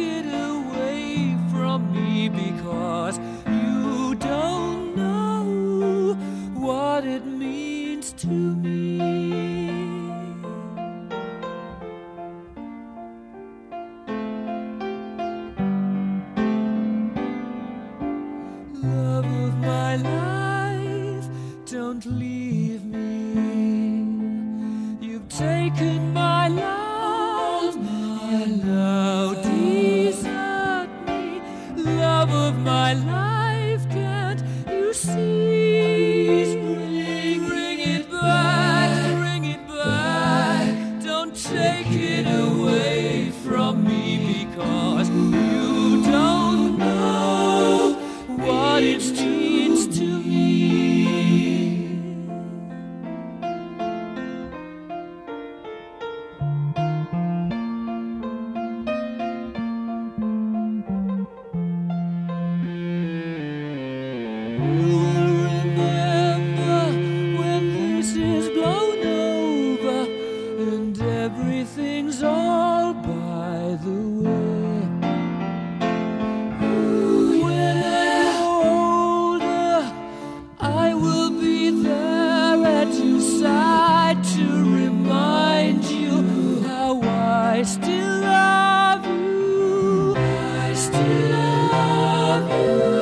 it away from me, because you don't know what it means to me. Love of my life, don't leave me. You've taken my love, and now desert me. Love of my life, can't you see? Bring it back, bring it back. Don't take it away from me, because you don't know what it means to me. You will remember when this is blown over and everything's all by the way. When I'm older, I will be there at your side to remind you how I still love you. I still love you.